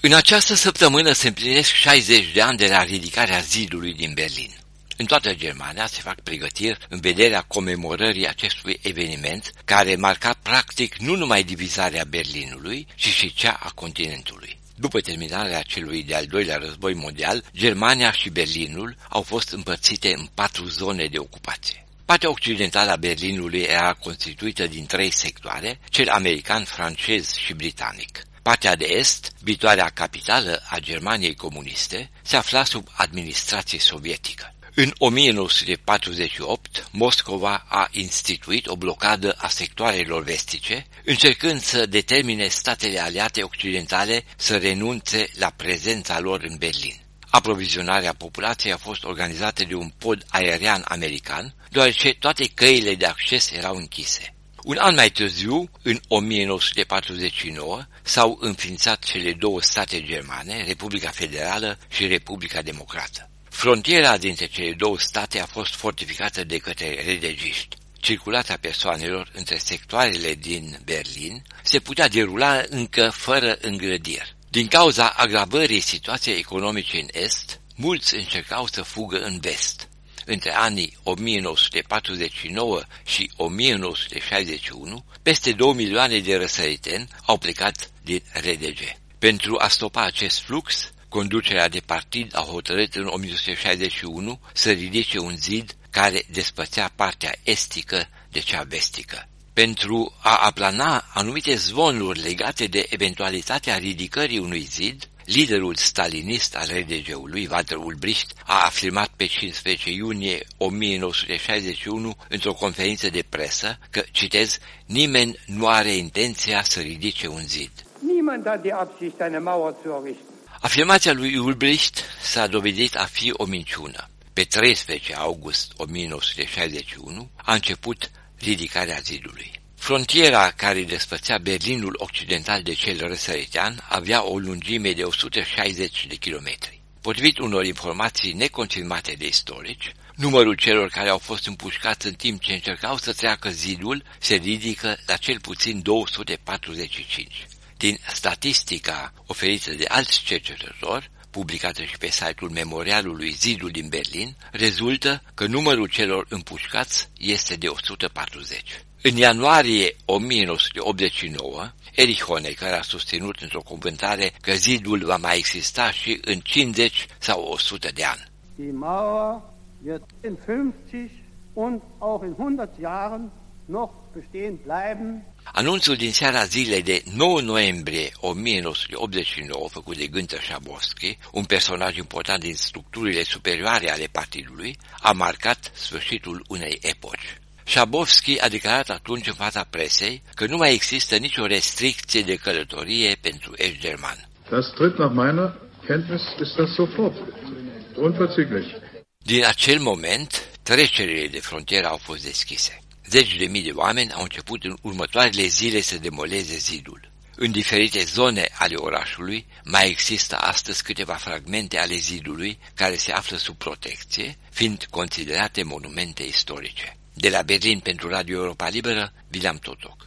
În această săptămână se împlinesc 60 de ani de la ridicarea zidului din Berlin. În toată Germania se fac pregătiri în vederea comemorării acestui eveniment, care marca practic nu numai divizarea Berlinului, ci și cea a continentului. După terminarea celui de-al doilea război mondial, Germania și Berlinul au fost împărțite în 4 zone de ocupație. Partea occidentală a Berlinului era constituită din 3 sectoare, cel american, francez și britanic. Partea de est, viitoarea capitală a Germaniei comuniste, se afla sub administrație sovietică. În 1948, Moscova a instituit o blocadă a sectoarelor vestice, încercând să determine statele aliate occidentale să renunțe la prezența lor în Berlin. Aprovizionarea populației a fost organizată de un pod aerian american, deoarece toate căile de acces erau închise. Un an mai târziu, în 1949, s-au înființat cele 2 state germane, Republica Federală și Republica Democrată. Frontiera dintre cele 2 state a fost fortificată de către redegiști. Circulația persoanelor între sectoarele din Berlin se putea derula încă fără îngrădiri. Din cauza agravării situației economice în est, mulți încercau să fugă în vest. Între anii 1949 și 1961, peste 2 milioane de răsăriteni au plecat din RDG. Pentru a stopa acest flux, conducerea de partid a hotărât în 1961 să ridice un zid care despărțea partea estică de cea vestică. Pentru a aplana anumite zvonuri legate de eventualitatea ridicării unui zid, liderul stalinist al RDG-ului, Walter Ulbricht, a afirmat pe 15 iunie 1961 într-o conferință de presă că, citez, nimeni nu are intenția să ridice un zid. Niemand hat die Absicht, eine Mauer zu errichten. Afirmația lui Ulbricht s-a dovedit a fi o minciună. Pe 13 august 1961 a început ridicarea zidului. Frontiera care despărțea Berlinul occidental de cel răsăritean avea o lungime de 160 de kilometri. Potrivit unor informații neconfirmate de istorici, numărul celor care au fost împușcați în timp ce încercau să treacă zidul se ridică la cel puțin 245. Din statistica oferită de alți cercetători, publicată și pe site-ul memorialului Zidul din Berlin, rezultă că numărul celor împușcați este de 140. În ianuarie 1989, Erich Honecker a susținut într-o cuvântare că zidul va mai exista și în 50 sau 100 de ani. Die Mauer wird in 50 und auch in 100 Jahren noch bestehen bleiben. Anunțul din seara zilei de 9 noiembrie 1989, făcut de Günther Schabowski, un personaj important din structurile superioare ale partidului, a marcat sfârșitul unei epoci. Schabowski a declarat atunci în fața presei că nu mai există nicio restricție de călătorie pentru ești german. Das tritt nach meiner Kenntnis ist das sofort. Unverzüglich. Din acel moment, trecerile de frontieră au fost deschise. Zeci de mii de oameni au început în următoarele zile să demoleze zidul. În diferite zone ale orașului mai există astăzi câteva fragmente ale zidului care se află sub protecție, fiind considerate monumente istorice. De la Berlin pentru Radio Europa Liberă, William Totoc.